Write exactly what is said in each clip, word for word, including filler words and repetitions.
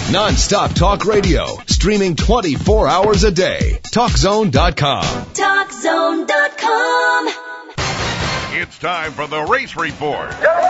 Non-stop talk radio, streaming twenty-four hours a day. talk zone dot com. talk zone dot com. It's time for the Race Report.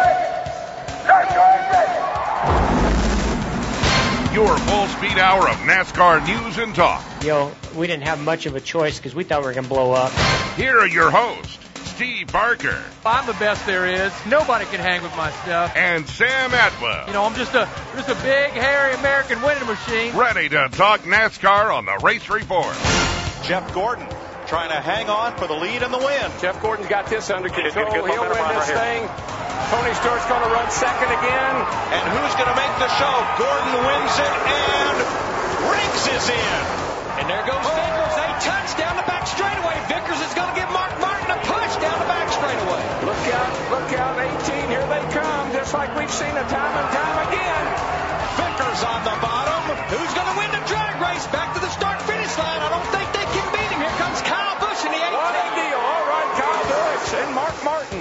Your full-speed hour of NASCAR news and talk. Yo, we didn't have much of a choice because we thought we were going to blow up. Here are your hosts, Steve Parker. I'm the best there is. Nobody can hang with my stuff. And Sam Atwell. You know, I'm just a just a big, hairy American winning machine. Ready to talk NASCAR on the Race Report. Jeff Gordon trying to hang on for the lead and the win. Jeff Gordon's got this under control. Good, good, good He'll win this right thing. Tony Stewart's going to run second again. And who's going to make the show? Gordon wins it, and Riggs is in. And there goes Vickers. A touch down the back straightaway. Vickers is going to give Mark Martin a push down the back straightaway. Look out, look out, eighteen. Here they come, just like we've seen it time and time again. Vickers on the bottom. Who's going to win the drag race? Back to the start-finish line. I don't think they can beat him. Here comes Kyle Busch in the eighteen. What a deal. All right, Kyle Busch and Mark Martin.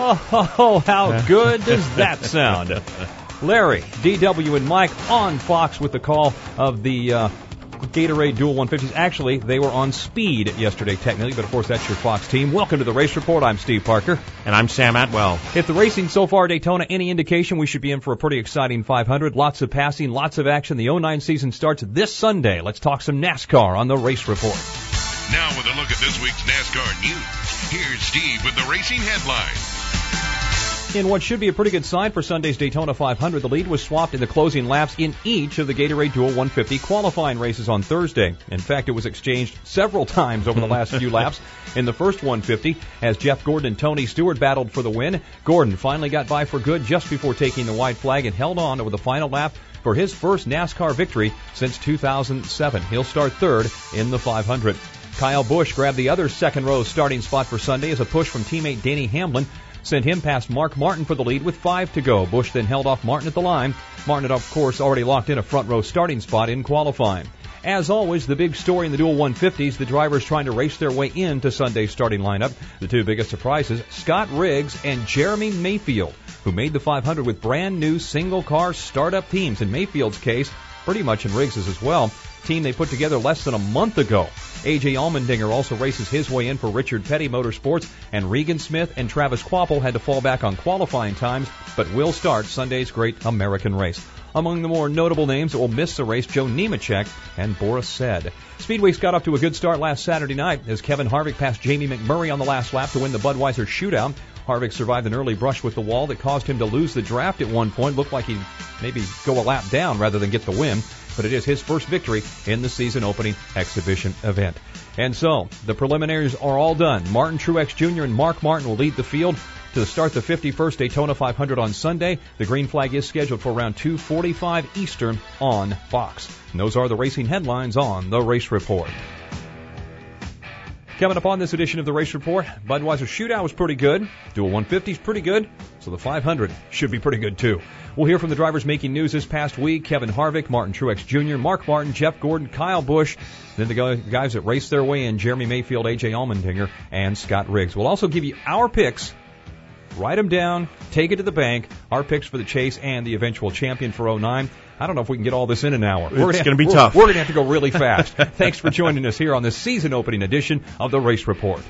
Oh, how good does that sound? Larry, D W, and Mike on Fox with the call of the uh, Gatorade Dual one fifties. Actually, they were on speed yesterday, technically, but of course that's your Fox team. Welcome to the Race Report. I'm Steve Parker. And I'm Sam Atwell. If the racing so far at Daytona any indication, we should be in for a pretty exciting five hundred. Lots of passing, lots of action. The oh nine season starts this Sunday. Let's talk some NASCAR on the Race Report. Now with a look at this week's NASCAR news, here's Steve with the racing headlines. In what should be a pretty good sign for Sunday's Daytona five hundred, the lead was swapped in the closing laps in each of the Gatorade Dual one fifty qualifying races on Thursday. In fact, it was exchanged several times over the last few laps. In the first one fifty, as Jeff Gordon and Tony Stewart battled for the win, Gordon finally got by for good just before taking the white flag and held on over the final lap for his first NASCAR victory since two thousand seven. He'll start third in the five hundred. Kyle Busch grabbed the other second row starting spot for Sunday as a push from teammate Danny Hamlin sent him past Mark Martin for the lead with five to go. Busch then held off Martin at the line. Martin had, of course, already locked in a front row starting spot in qualifying. As always, the big story in the Dual one fifties, the drivers trying to race their way into Sunday's starting lineup. The two biggest surprises, Scott Riggs and Jeremy Mayfield, who made the five hundred with brand new single-car startup teams. In Mayfield's case, pretty much in Riggs's as well, team they put together less than a month ago. A J Allmendinger also races his way in for Richard Petty Motorsports, and Regan Smith and Travis Kvapil had to fall back on qualifying times, but will start Sunday's Great American Race. Among the more notable names that will miss the race, Joe Nemechek and Boris Said. Speedway's got off to a good start last Saturday night as Kevin Harvick passed Jamie McMurray on the last lap to win the Budweiser Shootout. Harvick survived an early brush with the wall that caused him to lose the draft at one point. Looked like he'd maybe go a lap down rather than get the win, but it is his first victory in the season-opening exhibition event. And so, the preliminaries are all done. Martin Truex Junior and Mark Martin will lead the field to start the fifty-first Daytona five hundred on Sunday. The green flag is scheduled for around two forty-five Eastern on Fox. And those are the racing headlines on the Race Report. Coming up on this edition of the Race Report, Budweiser Shootout was pretty good. Dual one fifty is pretty good, so the five hundred should be pretty good too. We'll hear from the drivers making news this past week: Kevin Harvick, Martin Truex Junior, Mark Martin, Jeff Gordon, Kyle Busch, then the guys that raced their way in, Jeremy Mayfield, A J Allmendinger, and Scott Riggs. We'll also give you our picks. Write them down, take it to the bank, our picks for the chase and the eventual champion for oh nine. I don't know if we can get all this in an hour. We're it's going to be we're, tough. We're going to have to go really fast. Thanks for joining us here on this season-opening edition of the Race Report.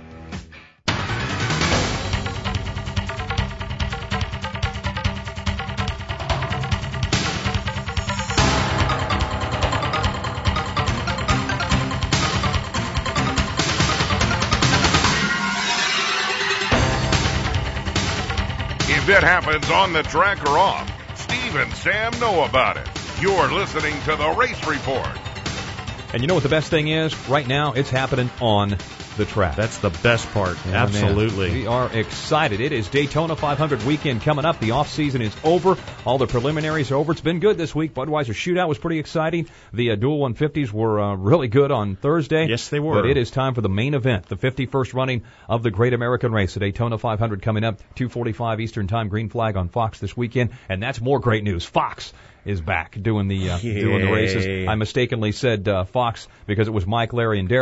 If it happens on the track or off, Steve and Sam know about it. You're listening to the Race Report. And you know what the best thing is? Right now, it's happening on the track. That's the best part. Yeah, Absolutely. Man. We are excited. It is Daytona five hundred weekend coming up. The off-season is over. All the preliminaries are over. It's been good this week. Budweiser Shootout was pretty exciting. The uh, Dual one fifties were uh, really good on Thursday. Yes, they were. But it is time for the main event, the fifty-first running of the Great American Race. The Daytona five hundred coming up, two forty-five Eastern Time, green flag on Fox this weekend. And that's more great news. Fox is back doing the uh, doing the races. I mistakenly said uh, Fox because it was Mike, Larry, and Daryl.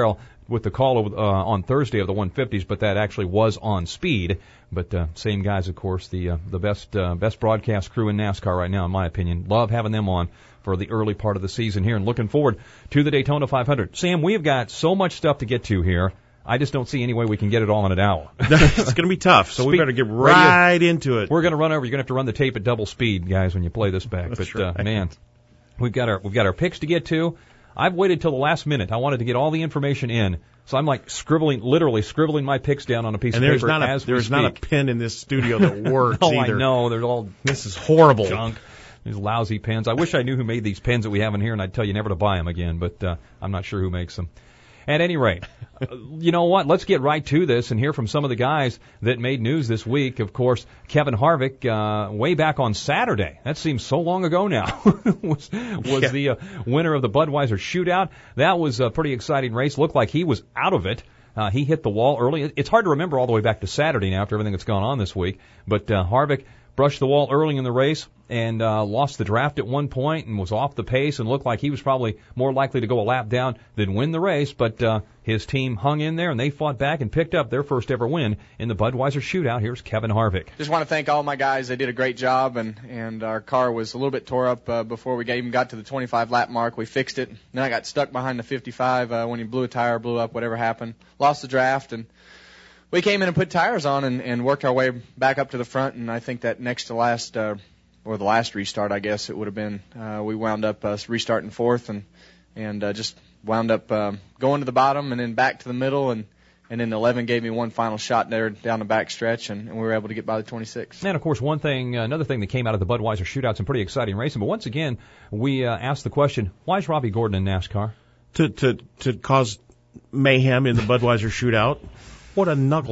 with the call uh, on Thursday of the one fifties, but that actually was on speed. But uh, same guys, of course, the uh, the best uh, best broadcast crew in NASCAR right now, in my opinion. Love having them on for the early part of the season here, and looking forward to the Daytona five hundred. Sam, we have got so much stuff to get to here. I just don't see any way we can get it all in an hour. It's going to be tough, so Speed, we better get right radio, into it. We're going to run over. You're going to have to run the tape at double speed, guys, when you play this back. That's but right. uh, man, we've got our we've got our picks to get to. I've waited till the last minute. I wanted to get all the information in, so I'm like scribbling, literally scribbling my picks down on a piece and of there's paper not a, as there's we not speak. a pen in this studio that works no, either. I know. There's all this is horrible junk. These lousy pens. I wish I knew who made these pens that we have in here, and I'd tell you never to buy them again. But uh, I'm not sure who makes them. At any rate, you know what? Let's get right to this and hear from some of the guys that made news this week. Of course, Kevin Harvick, uh, way back on Saturday. That seems so long ago now. was was yeah. the uh, winner of the Budweiser Shootout. That was a pretty exciting race. Looked like he was out of it. Uh, he hit the wall early. It's hard to remember all the way back to Saturday now after everything that's gone on this week. But uh, Harvick brushed the wall early in the race and uh, lost the draft at one point and was off the pace and looked like he was probably more likely to go a lap down than win the race. But uh, his team hung in there and they fought back and picked up their first ever win in the Budweiser Shootout. Here's Kevin Harvick. Just want to thank all my guys. They did a great job, and, and our car was a little bit tore up uh, before we even got to the twenty-five lap mark. We fixed it. Then I got stuck behind the fifty-five uh, when he blew a tire, blew up, whatever happened. Lost the draft, and we came in and put tires on and, and worked our way back up to the front, and I think that next to last, uh, or the last restart, I guess it would have been, uh, we wound up uh, restarting fourth and and uh, just wound up um, going to the bottom and then back to the middle, and, and then eleven gave me one final shot there down the back stretch, and, and we were able to get by the twenty-six. And, of course, one thing, uh, another thing that came out of the Budweiser Shootout, some pretty exciting racing. But once again, we uh, asked the question, why is Robbie Gordon in NASCAR? To, to, to cause mayhem in the Budweiser Shootout. What a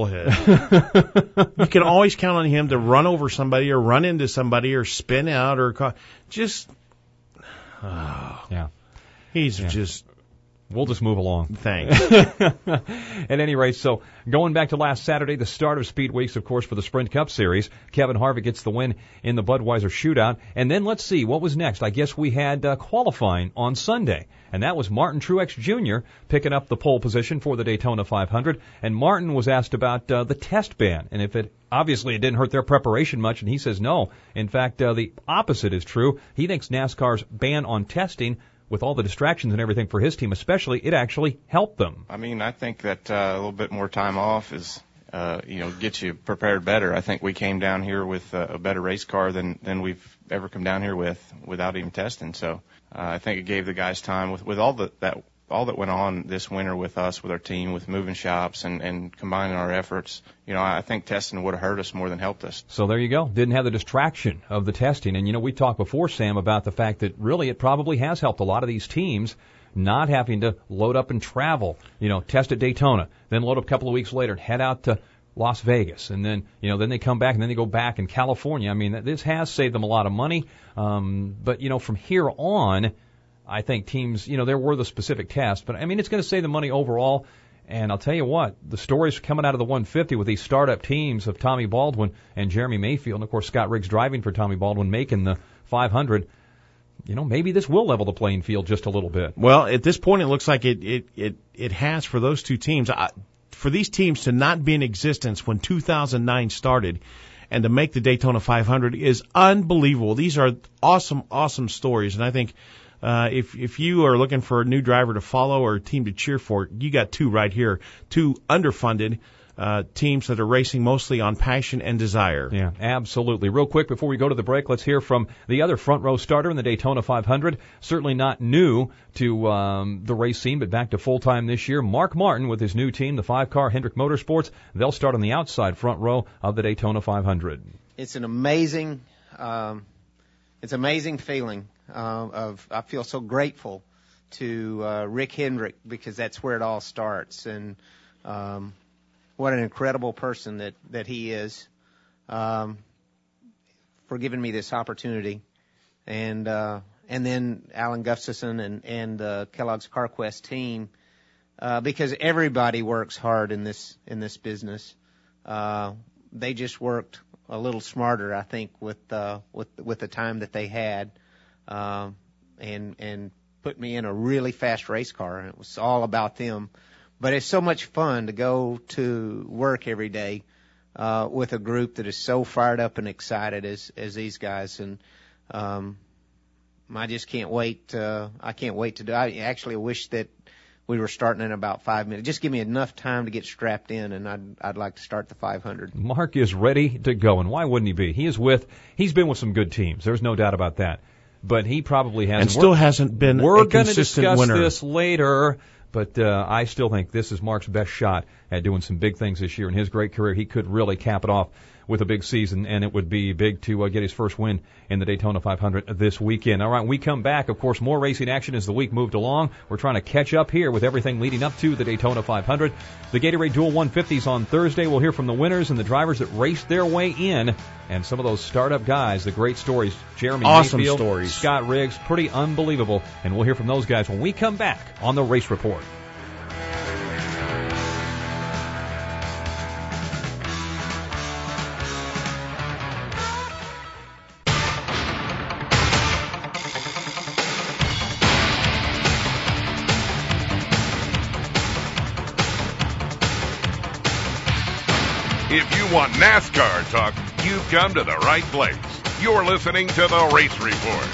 knucklehead. You can always count on him to run over somebody or run into somebody or spin out or ca- just, oh, yeah. He's yeah. just, we'll just move along. Thanks. At any rate, so going back to last Saturday, the start of Speed Weeks, of course, for the Sprint Cup Series, Kevin Harvick gets the win in the Budweiser Shootout. And then let's see, what was next? I guess we had uh, qualifying on Sunday. And that was Martin Truex Junior picking up the pole position for the Daytona five hundred. And Martin was asked about uh, the test ban, and if it obviously it didn't hurt their preparation much, and he says no. In fact, uh, the opposite is true. He thinks NASCAR's ban on testing, with all the distractions and everything for his team especially, it actually helped them. I mean, I think that uh, a little bit more time off is, uh, you know, gets you prepared better. I think we came down here with uh, a better race car than, than we've ever come down here with without even testing. So uh, I think it gave the guys time with, with all the, that all that went on this winter with us, with our team, with moving shops and, and combining our efforts. You know, I think testing would have hurt us more than helped us. So there you go. Didn't have the distraction of the testing. And, you know, we talked before, Sam, about the fact that really it probably has helped a lot of these teams not having to load up and travel, you know, test at Daytona, then load up a couple of weeks later and head out to Las Vegas. And then, you know, then they come back and then they go back in California. I mean, this has saved them a lot of money. Um, but, you know, from here on, I think teams, you know, there were the specific tests, but I mean, it's going to save the money overall. And I'll tell you what, the stories coming out of the one fifty with these startup teams of Tommy Baldwin and Jeremy Mayfield, and of course Scott Riggs driving for Tommy Baldwin, making the five hundred, you know, maybe this will level the playing field just a little bit. Well, at this point, it looks like it, it, it, it has for those two teams. I, for these teams to not be in existence when two thousand nine started and to make the Daytona five hundred is unbelievable. These are awesome, awesome stories, and I think Uh, if if you are looking for a new driver to follow or a team to cheer for, you got two right here, two underfunded uh, teams that are racing mostly on passion and desire. Yeah, absolutely. Real quick before we go to the break, let's hear from the other front row starter in the Daytona five hundred. Certainly not new to um, the race scene, but back to full time this year. Mark Martin with his new team, the five-car Hendrick Motorsports. They'll start on the outside front row of the Daytona five hundred. It's an amazing, um, it's amazing feeling. Uh, of I feel so grateful to uh, Rick Hendrick because that's where it all starts, and um, what an incredible person that, that he is, um, for giving me this opportunity, and uh, and then Alan Gustafson and and uh, Kellogg's CarQuest team, uh, because everybody works hard in this in this business. Uh, they just worked a little smarter, I think, with uh, with with the time that they had. Um, and, and put me in a really fast race car, and it was all about them. but it's so much fun to go to work every day uh, with a group that is so fired up and excited as as these guys, and um, I just can't wait. Uh, I can't wait to do. I actually wish that we were starting in about five minutes. Just give me enough time to get strapped in, and I'd I'd like to start the five hundred. Mark is ready to go, and why wouldn't he be? He is with. He's been with some good teams. There's no doubt about that. But he probably hasn't. And still we're, hasn't been we're a consistent discuss winner. This later, but uh, I still think this is Mark's best shot at doing some big things this year. In his great career, he could really cap it off with a big season, and it would be big to uh, get his first win in the Daytona five hundred this weekend. All right, when we come back, of course, more racing action as the week moved along. We're trying to catch up here with everything leading up to the Daytona five hundred. The Gatorade Dual one fifties on Thursday. We'll hear from the winners and the drivers that raced their way in, and some of those startup guys, the great stories. Jeremy awesome Mayfield, stories. Scott Riggs, pretty unbelievable, and we'll hear from those guys when we come back on the Race Report. If you want NASCAR talk, you've come to the right place. You're listening to the Race Report.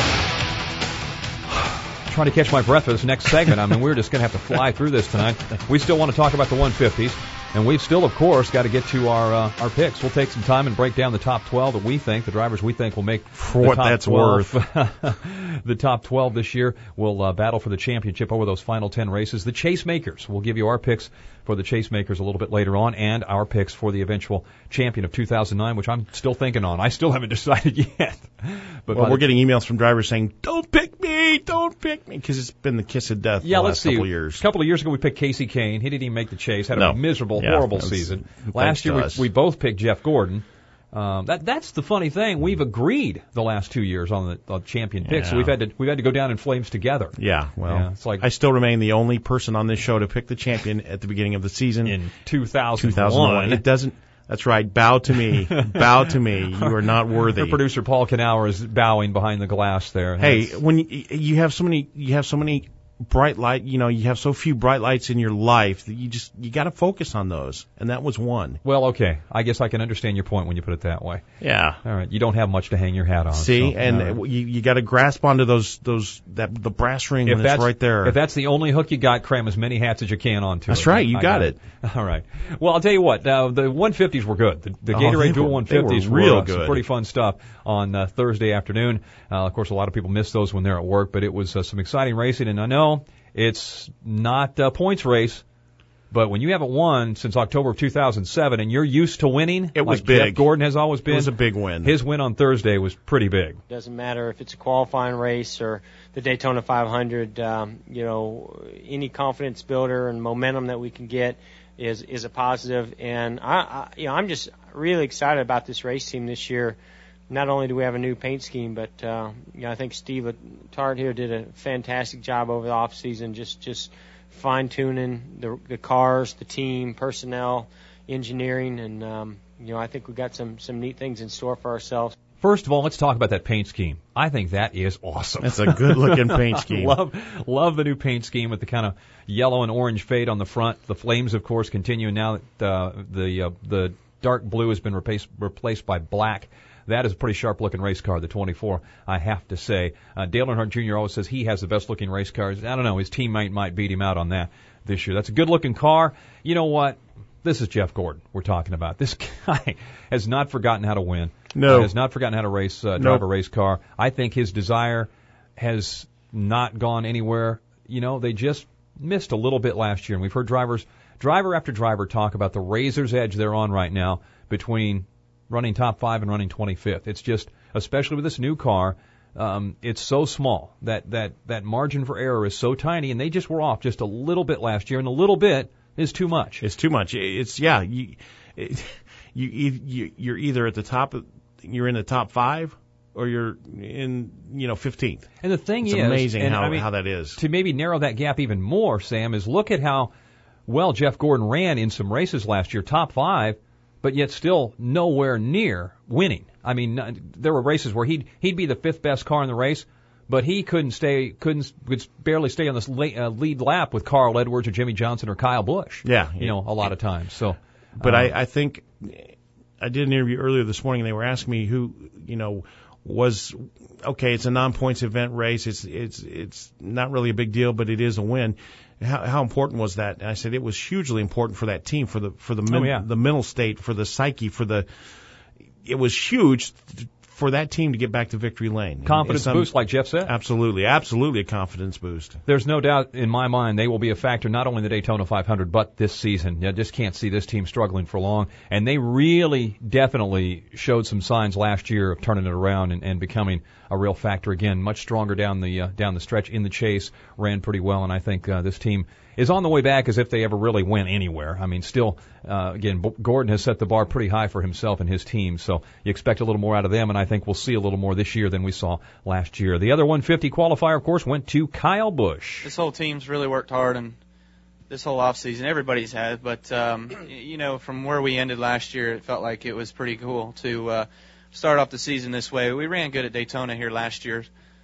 Trying to catch my breath for this next segment. I mean, we're just going to have to fly through this tonight. We still want to talk about the one fifties, and we've still, of course, got to get to our uh, our picks. We'll take some time and break down the top twelve that we think, the drivers we think will make for the what top that's twelve. worth. The top twelve this year will uh, battle for the championship over those final ten races. The Chase Makers. We'll give you our picks for the Chase Makers a little bit later on, and our picks for the eventual champion of two thousand nine, which I'm still thinking on. I still haven't decided yet. But well, we're getting emails from drivers saying, "Don't pick me, don't pick me," because it's been the kiss of death. Yeah, the let's last see. couple of years. A couple of years ago, we picked Casey Kane. He didn't even make the chase. Had a no. miserable, yeah, horrible was, season. Last year, we, we both picked Jeff Gordon. Um, that that's the funny thing. We've agreed the last two years on the on champion picks, yeah. so we've had to we've had to go down in flames together. Yeah, well, yeah, it's like I still remain the only person on this show to pick the champion at the beginning of the season in two thousand one. two thousand one. It doesn't. That's right. Bow to me. Bow to me. You are not worthy. Our producer Paul Knauer is bowing behind the glass there. Hey, That's, when you, you have so many, you have so many bright light, you know, you have so few bright lights in your life that you just, you got to focus on those. And that was one. Well, okay. I guess I can understand your point when you put it that way. Yeah. All right. You don't have much to hang your hat on. See, so, and right. you, you got to grasp onto those, those, that, the brass ring if when that's it's right there. If that's the only hook you got, cram as many hats as you can onto That's it. right. You I got, got it. it. All right. Well, I'll tell you what. Uh, the one fifties were good. The, the Oh, Gatorade they Dual were- one they were fifties real were uh, good. some pretty fun stuff on uh, Thursday afternoon. Uh, of course, a lot of people miss those when they're at work, but it was uh, some exciting racing. And I know it's not a points race, but when you haven't won since October of two thousand seven and you're used to winning, It was like big. Jeff Gordon has always been, It was a big win. His win on Thursday was pretty big. Doesn't matter if it's a qualifying race or the Daytona five hundred. Um, you know, any confidence builder and momentum that we can get is is a positive. And I, I, you know, I'm just really excited about this race team this year. Not only do we have a new paint scheme, but uh, you know, I think Steve Tart here did a fantastic job over the off season, just just fine tuning the the cars, the team, personnel, engineering, and um, you know, I think we've got some some neat things in store for ourselves. First of all, let's talk about that paint scheme. I think that is awesome. That's a good-looking paint scheme. love, love the new paint scheme with the kind of yellow and orange fade on the front. The flames, of course, continue now that uh, the uh, the dark blue has been replaced replaced by black. That is a pretty sharp-looking race car, the twenty-four, I have to say. Uh, Dale Earnhardt Junior always says he has the best-looking race cars. I don't know, his teammate might beat him out on that this year. That's a good-looking car. You know what? This is Jeff Gordon we're talking about. This guy has not forgotten how to win. No. Uh, has not forgotten how to race, uh, drive Nope. a race car. I think his desire has not gone anywhere. You know, they just missed a little bit last year, and we've heard drivers, driver after driver talk about the razor's edge they're on right now between running top five and running twenty-fifth. It's just, especially with this new car, um, it's so small that, that, that margin for error is so tiny, and they just were off just a little bit last year, and a little bit is too much. It's too much. It's yeah. You, it, you, you you're either at the top, of, you're in the top five, or you're in you know fifteenth. And the thing it's is, amazing and how I mean, how that is. To maybe narrow that gap even more, Sam, is look at how well Jeff Gordon ran in some races last year, top five, but yet still nowhere near winning. I mean, there were races where he'd he'd be the fifth best car in the race, but he couldn't stay, couldn't could barely stay on this uh, lead lap with Carl Edwards or Jimmy Johnson or Kyle Busch. Yeah, you know, a lot of times. So, but um, I, I think I did an interview earlier this morning. And they were asking me who, you know, was okay. It's a non-points event race. It's it's it's not really a big deal, but it is a win. How, how important was that? And I said it was hugely important for that team, for the for the men, oh, yeah. the mental state, for the psyche, for the. It was huge for that team to get back to victory lane. Confidence some, boost, like Jeff said. Absolutely, absolutely a confidence boost. There's no doubt in my mind they will be a factor not only in the Daytona five hundred, but this season. I just can't see this team struggling for long. And they really, definitely showed some signs last year of turning it around and, and becoming a real factor again. Much stronger down the uh, down the stretch in the chase, ran pretty well, and I think uh, this team is on the way back as if they ever really went anywhere. I mean, still, uh, again, B- Gordon has set the bar pretty high for himself and his team, so you expect a little more out of them, and I think we'll see a little more this year than we saw last year. The other one fifty qualifier, of course, went to Kyle Busch. This whole team's really worked hard, and this whole off season, everybody's had, but, um, you know, from where we ended last year, it felt like it was pretty cool to uh, start off the season this way. We ran good at Daytona here last year.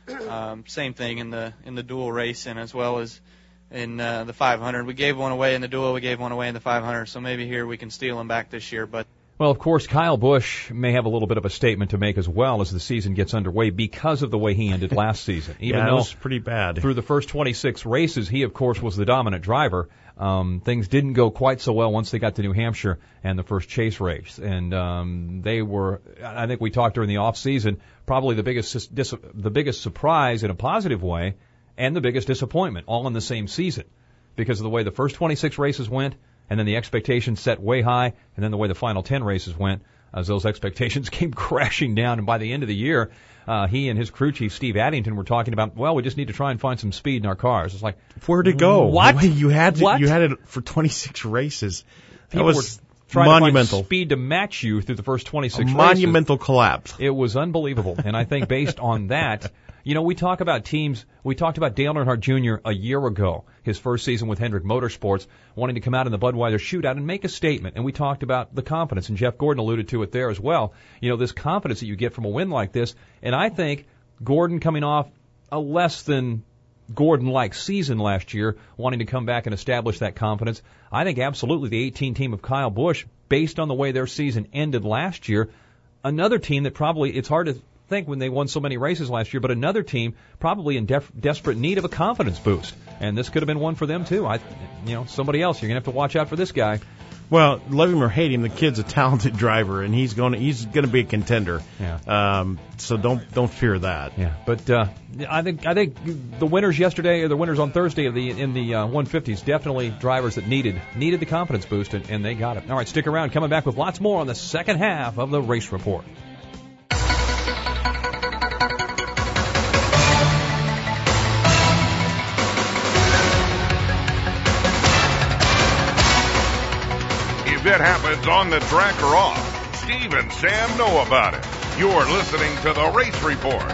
Um, same thing in the in the dual racing as well as in uh, the five hundred. We gave one away in the dual, we gave one away in the five hundred, so maybe here we can steal them back this year. But well, of course, Kyle Busch may have a little bit of a statement to make as well as the season gets underway because of the way he ended last season. Even yeah, though it was pretty bad. Through the first twenty-six races, he, of course, was the dominant driver. Um, things didn't go quite so well once they got to New Hampshire and the first chase race. And um, they were, I think we talked during the off season, probably the biggest dis- the biggest surprise in a positive way and the biggest disappointment all in the same season because of the way the first twenty-six races went and then the expectations set way high and then the way the final ten races went as those expectations came crashing down. And by the end of the year, uh, he and his crew chief, Steve Addington, were talking about, well, we just need to try and find some speed in our cars. It's like, where'd it go? What? You had to, what? you had it for twenty-six races. That People was were trying monumental. to find speed to match you through the first twenty-six a races. Monumental collapse. It was unbelievable. And I think based on that, you know, we talk about teams, we talked about Dale Earnhardt Junior a year ago, his first season with Hendrick Motorsports, wanting to come out in the Budweiser shootout and make a statement. And we talked about the confidence, and Jeff Gordon alluded to it there as well. You know, this confidence that you get from a win like this. And I think Gordon coming off a less than Gordon-like season last year, wanting to come back and establish that confidence. I think absolutely the eighteen team of Kyle Busch, based on the way their season ended last year, another team that probably, it's hard to think when they won so many races last year, but another team probably in def- desperate need of a confidence boost. And this could have been one for them too. I, you know, somebody else, you're going to have to watch out for this guy. Well, love him or hate him, the kid's a talented driver, and he's going to he's going to be a contender. Yeah. Um, so don't don't fear that. Yeah. But uh, I think I think the winners yesterday, or the winners on Thursday of the in the uh, one fifties, definitely drivers that needed needed the confidence boost, and, and they got it. All right, stick around. Coming back with lots more on the second half of the Race Report. If it happens on the track or off, Steve and Sam know about it. You're listening to the Race Report.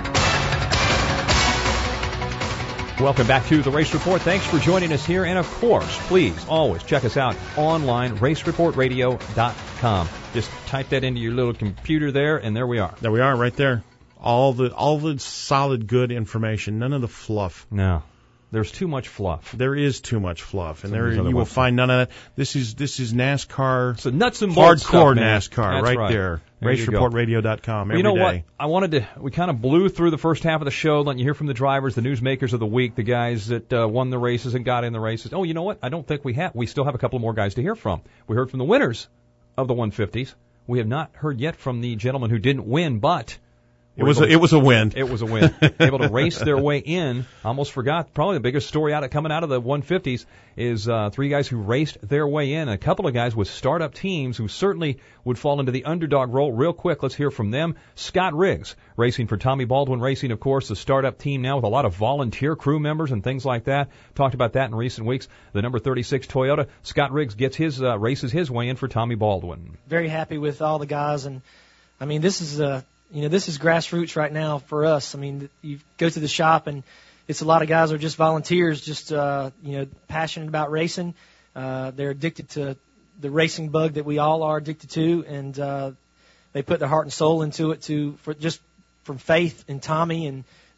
Welcome back to the Race Report. Thanks for joining us here. And of course, please always check us out online, race report radio dot com. Just type that into your little computer there, and there we are. There we are, right there. All the all the solid, good information. None of the fluff. No. There's too much fluff. There is too much fluff, and Some there you will find none of that. This is this is NASCAR. So nuts and bolts hardcore stuff, NASCAR, right, right there. there race report radio dot com. Well, every you know day. what? I wanted to. We kind of blew through the first half of the show, letting you hear from the drivers, the newsmakers of the week, the guys that uh, won the races and got in the races. Oh, you know what? I don't think we have. We still have a couple more guys to hear from. We heard from the winners of the one fifties. We have not heard yet from the gentleman who didn't win, but. It was a, it was a win. It was a win. Able to race their way in. Almost forgot. Probably the biggest story out of coming out of the one fifties is uh, three guys who raced their way in. A couple of guys with startup teams who certainly would fall into the underdog role real quick. Let's hear from them. Scott Riggs, racing for Tommy Baldwin Racing, of course, the startup team now with a lot of volunteer crew members and things like that. Talked about that in recent weeks. The number thirty-six Toyota. Scott Riggs gets his uh, races his way in for Tommy Baldwin. Very happy with all the guys, and I mean this is a. Uh, You know, this is grassroots right now for us. I mean, you go to the shop, and it's a lot of guys who are just volunteers, just, uh, you know, passionate about racing. Uh, they're addicted to the racing bug that we all are addicted to, and uh, they put their heart and soul into it to for just from faith in Tommy and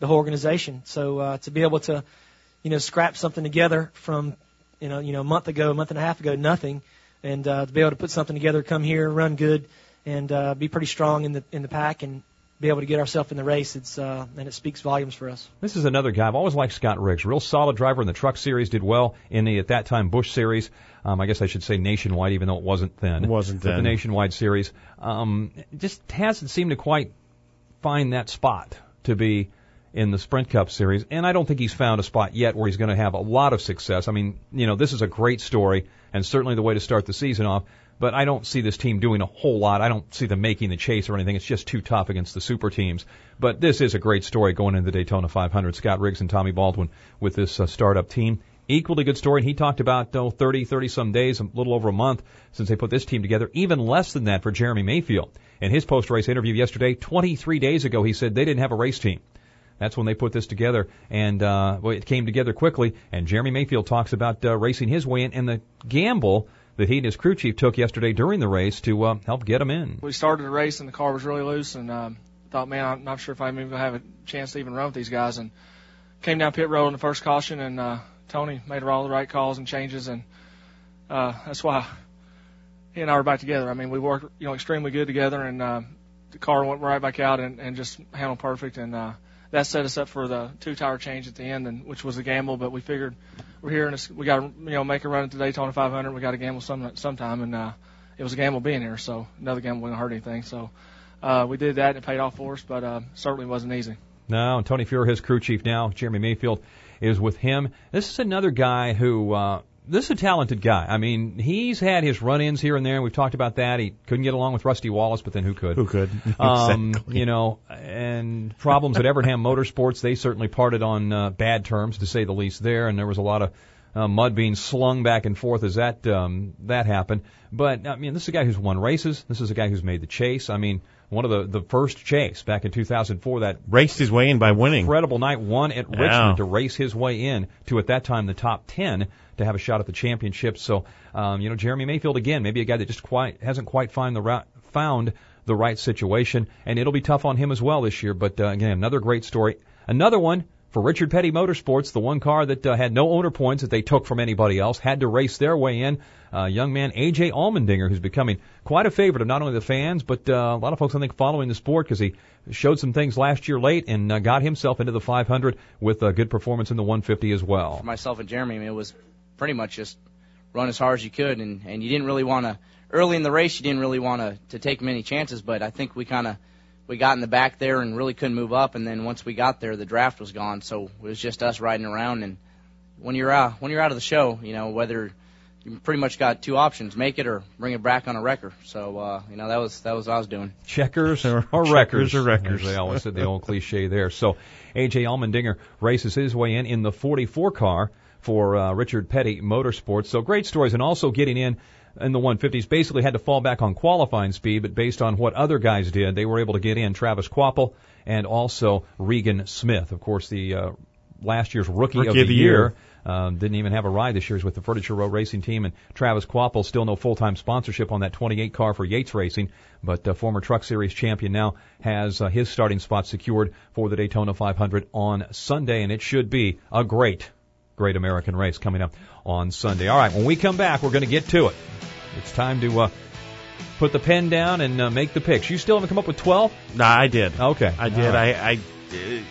the whole organization. So uh, to be able to, you know, scrap something together from, you know, you know, a month ago, a month and a half ago, nothing, and uh, to be able to put something together, come here, run good, and uh, be pretty strong in the in the pack, and be able to get ourselves in the race, it's uh, and it speaks volumes for us. This is another guy. I've always liked Scott Riggs. Real solid driver in the Truck Series. Did well in the, at that time, Busch Series. Um, I guess I should say Nationwide, even though it wasn't then. It wasn't then. But the Nationwide Series. Um, just hasn't seemed to quite find that spot to be in the Sprint Cup Series. And I don't think he's found a spot yet where he's going to have a lot of success. I mean, you know, this is a great story and certainly the way to start the season off. But I don't see this team doing a whole lot. I don't see them making the chase or anything. It's just too tough against the super teams. But this is a great story going into the Daytona five hundred. Scott Riggs and Tommy Baldwin with this uh, startup team. Equally good story. And he talked about oh, thirty, thirty-some days, a little over a month since they put this team together. Even less than that for Jeremy Mayfield. In his post-race interview yesterday, twenty-three days ago, he said they didn't have a race team. That's when they put this together, and uh, well, it came together quickly. And Jeremy Mayfield talks about uh, racing his way in and the gamble that he and his crew chief took yesterday during the race to uh, help get him in. We started the race and the car was really loose, and um, thought, man, I'm not sure if I'm even going to have a chance to even run with these guys. And came down pit road in the first caution, and uh, Tony made all the right calls and changes, and uh, that's why he and I were back together. I mean, we worked, you know, extremely good together, and uh, the car went right back out and, and just handled perfect, and uh, that set us up for the two-tire change at the end, and which was a gamble, but we figured we're here and it's, we got to, you know, make a run at the Daytona five hundred. We got to gamble some sometime, and uh, it was a gamble being here, so another gamble wouldn't hurt anything. So uh, we did that, and it paid off for us, but uh, certainly wasn't easy. No, and Tony Fuhrer, his crew chief now, Jeremy Mayfield, is with him. This is another guy who, uh, this is a talented guy. I mean, he's had his run-ins here and there. We've talked about that. He couldn't get along with Rusty Wallace, but then who could? Who could? Um, exactly. You know, and problems at Evernham Motorsports, they certainly parted on uh, bad terms, to say the least there, and there was a lot of uh, mud being slung back and forth as that um, that happened. But, I mean, this is a guy who's won races. This is a guy who's made the chase. I mean, one of the, the first chase back in two thousand four that raced his way in by winning. Incredible night, won at yeah. Richmond to race his way in to, at that time, the top ten to have a shot at the championship. So, um, you know, Jeremy Mayfield, again, maybe a guy that just quite hasn't quite find the ra- found the right situation, and it'll be tough on him as well this year. But, uh, again, another great story. Another one for Richard Petty Motorsports, the one car that uh, had no owner points that they took from anybody else, had to race their way in. Uh, young man A J Allmendinger, who's becoming quite a favorite of not only the fans, but uh, a lot of folks, I think, following the sport because he showed some things last year late and uh, got himself into the five hundred with a good performance in the one fifty as well. For myself and Jeremy, I mean, it was pretty much just run as hard as you could, and, and you didn't really want to, early in the race, you didn't really want to, to take many chances, but I think we kind of, we got in the back there and really couldn't move up, and then once we got there, the draft was gone, so it was just us riding around, and when you're out, when you're out of the show, you know, whether you pretty much got two options, make it or bring it back on a wrecker, so, uh, you know, that was, that was what I was doing. Checkers or, or Checkers wreckers. or wreckers. As they always said, the old cliche there. So A J Allmendinger races his way in in the forty-four car for uh, Richard Petty Motorsports. So great stories, and also getting in in the one fifties. Basically had to fall back on qualifying speed, but based on what other guys did, they were able to get in Travis Quapple and also Regan Smith. Of course, the uh, last year's Rookie, Rookie of the, of the Year. year. Um, didn't even have a ride this year with the Furniture Road Racing Team, and Travis Quapple, still no full-time sponsorship on that twenty-eight car for Yates Racing, but uh, former Truck Series champion now has uh, his starting spot secured for the Daytona five hundred on Sunday, and it should be a great, great American race coming up on Sunday. All right, when we come back, we're going to get to it. It's time to uh, put the pen down and uh, make the picks. You still haven't come up with twelve? No, I did. Okay. I did. Right. I, I, uh,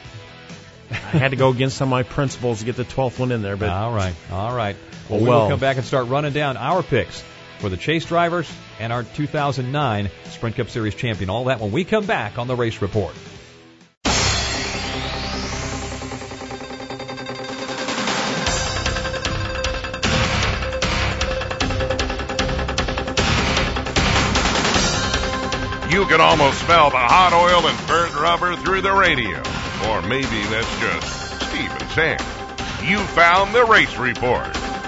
I had to go against some of my principles to get the twelfth one in there. But all right. All right. Well, we well. will come back and start running down our picks for the chase drivers and our two thousand nine Sprint Cup Series champion. All that when we come back on the Race Report. You can almost smell the hot oil and burnt rubber through the radio. Or maybe that's just Steve and Sam. You found the Race Report.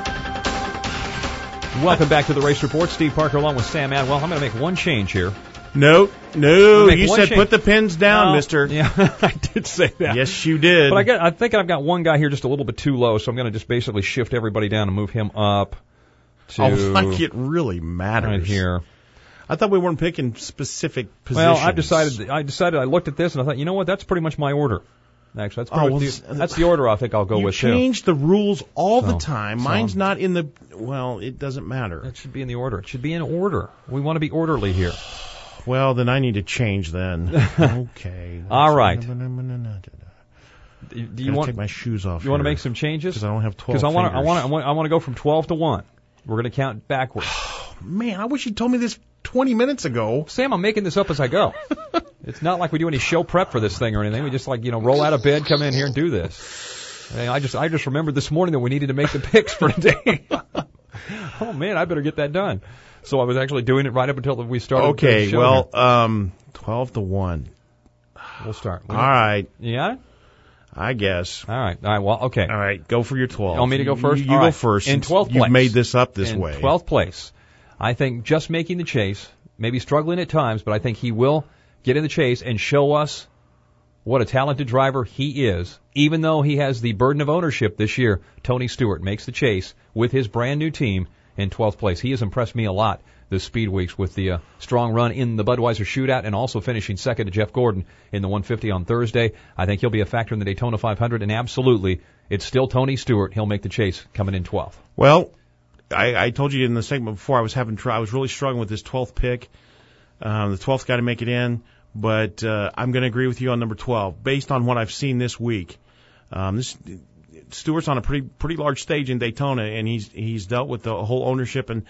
Welcome back to the Race Report. Steve Parker along with Sam Adwell. I'm going to make one change here. No, no, you said change. put the pins down, no, mister. Yeah, I did say that. Yes, you did. But I, got, I think I've got one guy here just a little bit too low, so I'm going to just basically shift everybody down and move him up to oh, like it really matters. Right here. I thought we weren't picking specific positions. Well, I decided. I decided. I looked at this and I thought, you know what? That's pretty much my order. Actually, that's, Oh, oh, well, the, that's the order I think I'll go you with, too. You change the rules all So, the time. so. Mine's not in the, well, it doesn't matter. It should be in the order. It should be in order. We want to be orderly here. Well, then I need to change then. Okay. All right. Do Do you want take my shoes off? You want to make some changes? Because I don't have twelve. Because I want to. I want. I want. I want to go from twelve to one. We're going to count backwards. Man, I wish you told me this twenty minutes ago. Sam, I'm making this up as I go. It's not like we do any show prep for this thing or anything. We just like you know roll out of bed, come in here, and do this. I, mean, I just I just remembered this morning that we needed to make the picks for today. Oh man, I better get that done. So I was actually doing it right up until we started. Okay, the show well, here. um, twelve to one. We'll start. All right. You got it? I guess. All right. All right. Well, okay. All right. Go for your twelve. You want me to go first? You, you All go right. first. In twelfth place. You've made this up this in way. twelfth place. I think just making the chase, maybe struggling at times, but I think he will get in the chase and show us what a talented driver he is. Even though he has the burden of ownership this year, Tony Stewart makes the chase with his brand new team in twelfth place. He has impressed me a lot this Speed Weeks with the uh, strong run in the Budweiser Shootout and also finishing second to Jeff Gordon in the one fifty on Thursday. I think he'll be a factor in the Daytona five hundred, and absolutely, it's still Tony Stewart. He'll make the chase coming in twelfth. Well, I, I told you in the segment before I was having try, I was really struggling with this twelfth pick. Um, the twelfth got to make it in, but uh, I'm going to agree with you on number twelve based on what I've seen this week. Um, this Stewart's on a pretty pretty large stage in Daytona, and he's he's dealt with the whole ownership, and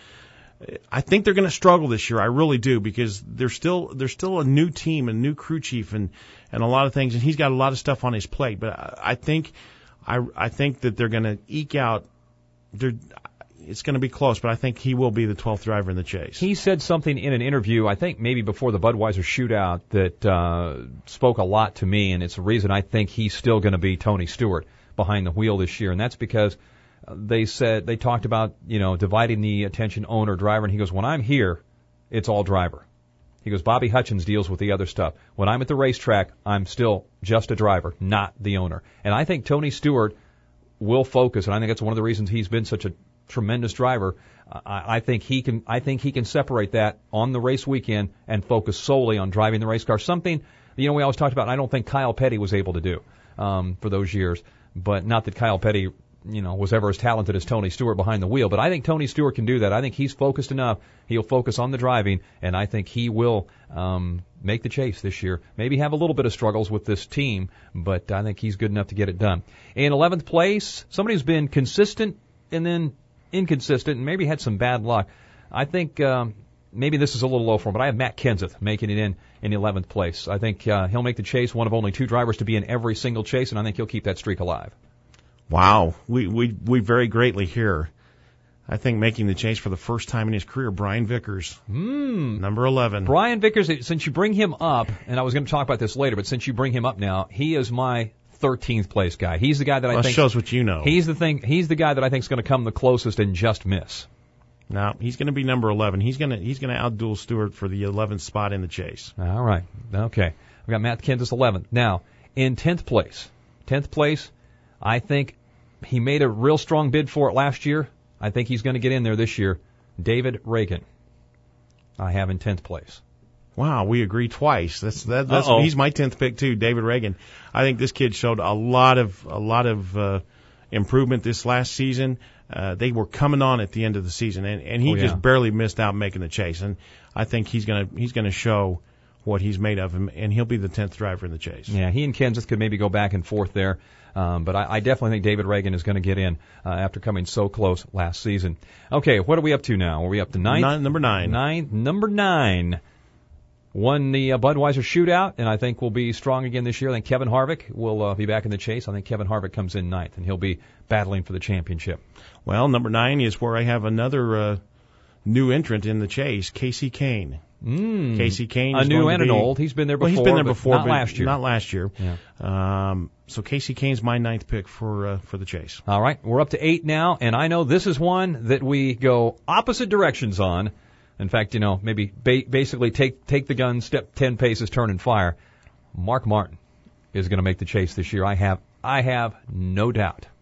I think they're going to struggle this year. I really do, because they're still they're still a new team, a new crew chief, and and a lot of things, and he's got a lot of stuff on his plate. But I, I think I I think that they're going to eke out. They're It's going to be close, but I think he will be the twelfth driver in the chase. He said something in an interview, I think maybe before the Budweiser Shootout, that uh, spoke a lot to me, and it's the reason I think he's still going to be Tony Stewart behind the wheel this year, and that's because they said they talked about you know dividing the attention owner driver, and he goes, when I'm here, it's all driver. He goes, Bobby Hutchins deals with the other stuff. When I'm at the racetrack, I'm still just a driver, not the owner. And I think Tony Stewart will focus, and I think that's one of the reasons he's been such a tremendous driver. I, I think he can. I think he can separate that on the race weekend and focus solely on driving the race car. Something you know we always talked about. I don't think Kyle Petty was able to do um, for those years, but not that Kyle Petty you know was ever as talented as Tony Stewart behind the wheel. But I think Tony Stewart can do that. I think he's focused enough. He'll focus on the driving, and I think he will um, make the chase this year. Maybe have a little bit of struggles with this team, but I think he's good enough to get it done. In eleventh place, somebody who's been consistent and then inconsistent and maybe had some bad luck. I think um, maybe this is a little low for him, but I have Matt Kenseth making it in in eleventh place. I think uh, he'll make the chase, one of only two drivers to be in every single chase, and I think he'll keep that streak alive. Wow. We, we, we vary greatly here. I think making the chase for the first time in his career, Brian Vickers, mm. number eleven. Brian Vickers, since you bring him up, and I was going to talk about this later, but since you bring him up now, he is my thirteenth place guy. He's the guy that I well, think shows what you know. He's the thing. He's the guy that I think is going to come the closest and just miss. No, he's going to be number eleven. He's going to he's going to outduel Stewart for the eleventh spot in the chase. All right. Okay. I've got Matt Kenseth eleventh. Now, in tenth place, tenth place, I think he made a real strong bid for it last year. I think he's going to get in there this year. David Reagan, I have in tenth place. Wow, we agree twice. That's that. That's Uh-oh. He's my tenth pick too, David Reagan. I think this kid showed a lot of a lot of uh, improvement this last season. Uh, they were coming on at the end of the season, and, and he oh, yeah. just barely missed out making the chase. And I think he's gonna he's gonna show what he's made of him, and he'll be the tenth driver in the chase. Yeah, he and Kenseth could maybe go back and forth there. Um, but I, I definitely think David Reagan is going to get in uh, after coming so close last season. Okay, what are we up to now? Are we up to ninth? Nine, number nine. Ninth, number nine. Won the uh, Budweiser Shootout, and I think will be strong again this year. I think Kevin Harvick will uh, be back in the chase. I think Kevin Harvick comes in ninth, and he'll be battling for the championship. Well, number nine is where I have another uh, new entrant in the chase, Casey Kane. Mm. Casey Kane, a is new going and to an be, old. He's been there before. Well, he's been there but before, not but last year. Not last year. Yeah. Um, so Casey Kane's my ninth pick for uh, for the chase. All right, we're up to eight now, and I know this is one that we go opposite directions on. In fact, you know, maybe ba- basically take take the gun, step ten paces, turn and fire. Mark Martin is going to make the chase this year. I have I have no doubt.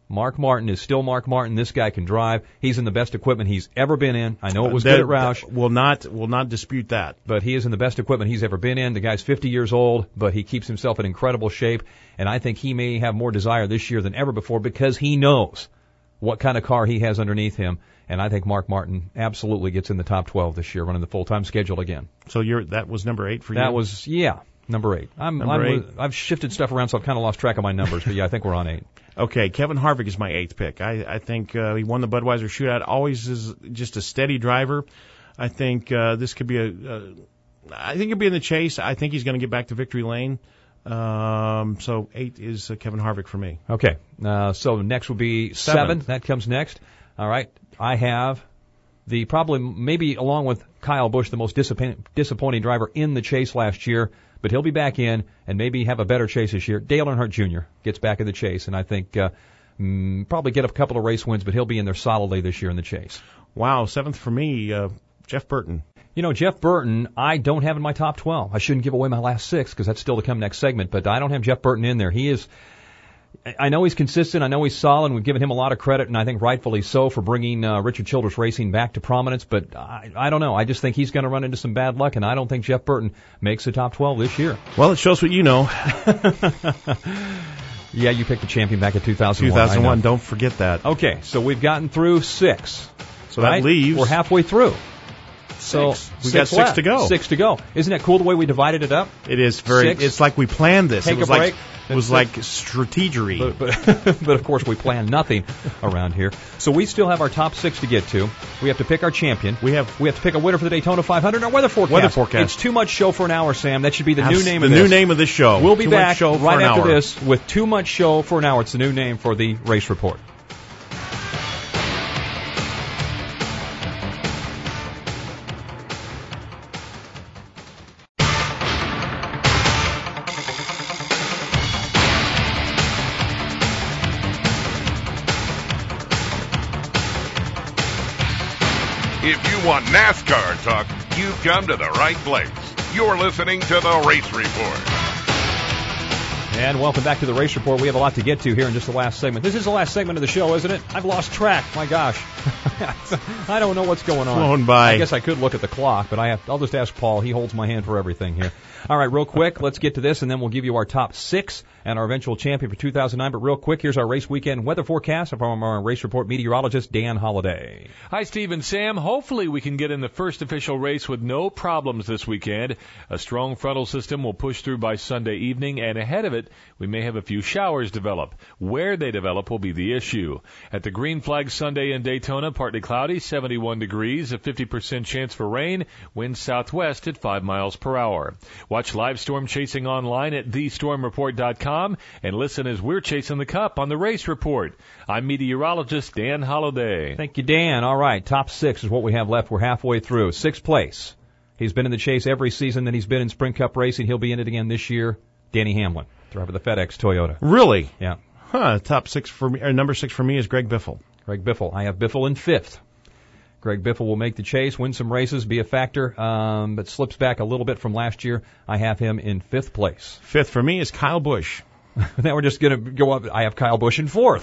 Mark Martin is still Mark Martin. This guy can drive. He's in the best equipment he's ever been in. I know it was that, good at Roush. Will not will not dispute that. But he is in the best equipment he's ever been in. The guy's fifty years old, but he keeps himself in incredible shape. And I think he may have more desire this year than ever before because he knows what kind of car he has underneath him. And I think Mark Martin absolutely gets in the top twelve this year, running the full-time schedule again. So you're that was number eight for you? That was, yeah, number eight. I'm, number I'm, eight. I've shifted stuff around, so I've kind of lost track of my numbers. But, yeah, I think we're on eight. Okay, Kevin Harvick is my eighth pick. I, I think uh, he won the Budweiser Shootout. Always is just a steady driver. I think uh, this could be a. Uh, I think he'll be in the chase. I think he's going to get back to victory lane. Um, so eight is uh, Kevin Harvick for me. Okay, uh, so next will be seven. Seventh. That comes next. All right, I have the probably maybe along with Kyle Busch the most disappointing, disappointing driver in the chase last year. But he'll be back in and maybe have a better chase this year. Dale Earnhardt Junior gets back in the chase, and I think uh, mm, probably get a couple of race wins, but he'll be in there solidly this year in the chase. Wow, seventh for me, uh, Jeff Burton. You know, Jeff Burton, I don't have in my top twelve. I shouldn't give away my last six because that's still to come next segment, but I don't have Jeff Burton in there. He is, I know he's consistent. I know he's solid. We've given him a lot of credit, and I think rightfully so for bringing uh, Richard Childress Racing back to prominence. But I, I don't know. I just think he's going to run into some bad luck, and I don't think Jeff Burton makes the top twelve this year. Well, it shows what you know. Yeah, you picked the champion back in two thousand one. two thousand one, don't forget that. Okay, so we've gotten through six. So right? that leaves... We're halfway through. So six. We six got six left. to go. Six to go. Isn't that cool the way we divided it up? It is very. Six. It's like we planned this. Take it was a break. like it was like strategery. But, but, but of course we plan nothing around here. So we still have our top six to get to. We have to pick our champion. We have we have to pick a winner for the Daytona five hundred. Our weather forecast. Weather forecast. It's too much show for an hour, Sam. That should be the That's new name the of this. new name of this show. We'll be too back much show right for an after hour. this with Too Much Show for an Hour. It's the new name for the race report. If you want NASCAR talk, you've come to the right place. You're listening to the Race Report. And welcome back to the Race Report. We have a lot to get to here in just the last segment. This is the last segment of the show, isn't it? I've lost track. My gosh. I don't know what's going on. Flown by. I guess I could look at the clock, but I have, I'll just ask Paul. He holds my hand for everything here. All right, real quick, let's get to this, and then we'll give you our top six and our eventual champion for two thousand nine. But real quick, here's our race weekend weather forecast from our Race Report meteorologist, Dan Holliday. Hi, Steve and Sam. Hopefully we can get in the first official race with no problems this weekend. A strong frontal system will push through by Sunday evening, and ahead of it, we may have a few showers develop. Where they develop will be the issue. At the Green Flag Sunday in Daytona, partly cloudy, seventy-one degrees, a fifty percent chance for rain, wind southwest at five miles per hour. Watch live storm chasing online at the storm report dot com and listen as we're chasing the cup on the Race Report. I'm meteorologist Dan Holliday. Thank you, Dan. All right, top six is what we have left. We're halfway through. Sixth place. He's been in the chase every season that he's been in Sprint Cup racing. He'll be in it again this year. Danny Hamlin, driver of the FedEx Toyota. Really? Yeah. Huh. Top six for me, or number six for me is Greg Biffle. Greg Biffle. I have Biffle in fifth. Greg Biffle will make the chase, win some races, be a factor, um, but slips back a little bit from last year. I have him in fifth place. Fifth for me is Kyle Busch. Now we're just going to go up. I have Kyle Busch in fourth.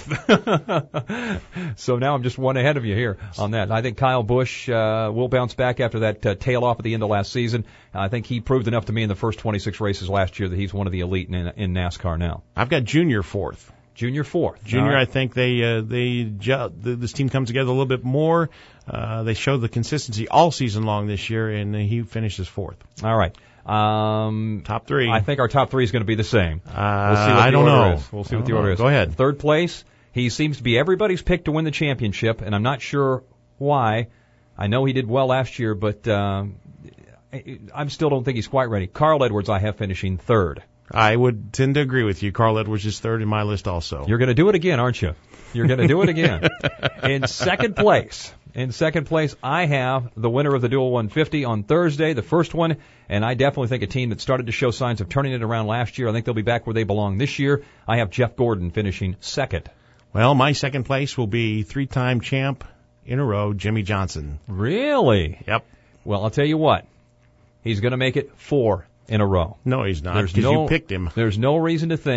So now I'm just one ahead of you here on that. I think Kyle Busch uh, will bounce back after that uh, tail off at the end of last season. I think he proved enough to me in the first twenty-six races last year that he's one of the elite in, in NASCAR now. I've got Junior fourth. Junior fourth. Junior, right. I think they uh, they ju- this team comes together a little bit more. Uh, they showed the consistency all season long this year, and he finishes fourth. All right. Um, top three. I think our top three is going to be the same. Uh, we'll see what I the don't order know. Is. We'll see I what the don't order know. is. Go ahead. Third place. He seems to be everybody's pick to win the championship, and I'm not sure why. I know he did well last year, but um, I, I still don't think he's quite ready. Carl Edwards, I have finishing third. I would tend to agree with you. Carl Edwards is third in my list also. You're going to do it again, aren't you? You're going to do it again. In second place, in second place, I have the winner of the Dual one fifty on Thursday, the first one, and I definitely think a team that started to show signs of turning it around last year. I think they'll be back where they belong this year. I have Jeff Gordon finishing second. Well, my second place will be three-time champ in a row, Jimmy Johnson. Really? Yep. Well, I'll tell you what. He's going to make it four in a row. No, he's not, There's because no, you picked him. There's no reason to think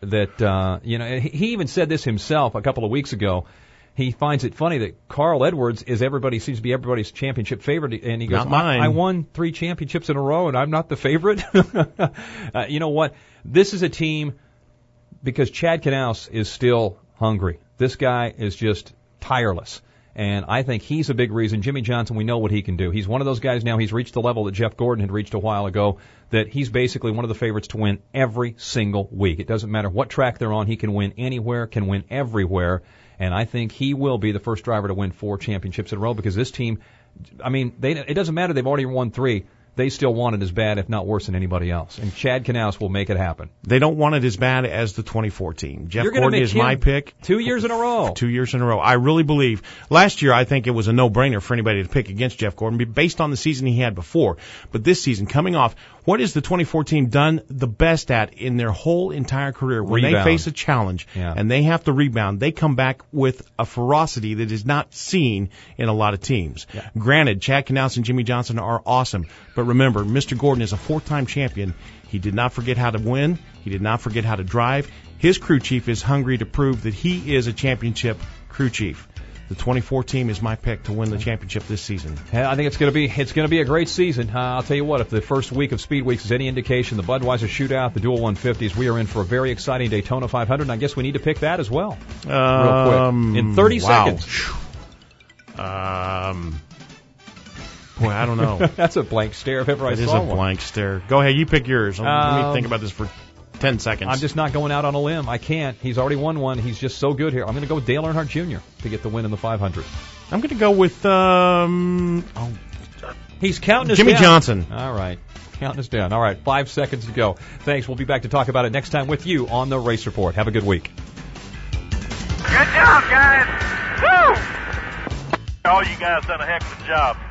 that, uh, you know, he, he even said this himself a couple of weeks ago. He finds it funny that Carl Edwards is everybody seems to be everybody's championship favorite, and he goes, Not mine. I, I won three championships in a row, and I'm not the favorite. uh, you know what? This is a team because Chad Knaus is still hungry. This guy is just tireless, and I think he's a big reason. Jimmy Johnson, we know what he can do. He's one of those guys now. He's reached the level that Jeff Gordon had reached a while ago, that he's basically one of the favorites to win every single week. It doesn't matter what track they're on. He can win anywhere, can win everywhere. And I think he will be the first driver to win four championships in a row because this team, I mean, they, it doesn't matter. They've already won three. They still want it as bad, if not worse, than anybody else. And Chad Knaus will make it happen. They don't want it as bad as the twenty-four team. Jeff You're gonna Gordon make is him my pick. Two years in a row. Two years in a row. I really believe. Last year, I think it was a no-brainer for anybody to pick against Jeff Gordon based on the season he had before. But this season, coming off, what has the twenty-four team done the best at in their whole entire career? When Rebound. they face a challenge Yeah. and they have to rebound, they come back with a ferocity that is not seen in a lot of teams. Yeah. Granted, Chad Knaus and Jimmy Johnson are awesome. But remember, Mister Gordon is a four-time champion. He did not forget how to win. He did not forget how to drive. His crew chief is hungry to prove that he is a championship crew chief. The twenty-four team is my pick to win the championship this season. Yeah, I think it's going to be it's going to be a great season. Uh, I'll tell you what, if the first week of Speed Weeks is any indication, the Budweiser Shootout, the Dual one fifties, we are in for a very exciting Daytona five hundred, and I guess we need to pick that as well. Um, Real quick. In thirty wow. seconds. Um, boy, I don't know. That's a blank stare if ever I It is saw a one. blank stare. Go ahead, you pick yours. Let me Um, think about this for ten seconds. I'm just not going out on a limb. I can't. He's already won one. He's just so good here. I'm going to go with Dale Earnhardt Junior to get the win in the five hundred. I'm going to go with um. Oh, He's counting us Jimmy down. Johnson. All right. Counting us down. All right. Five seconds to go. Thanks. We'll be back to talk about it next time with you on the Race Report. Have a good week. Good job, guys. Woo! All you guys done a heck of a job.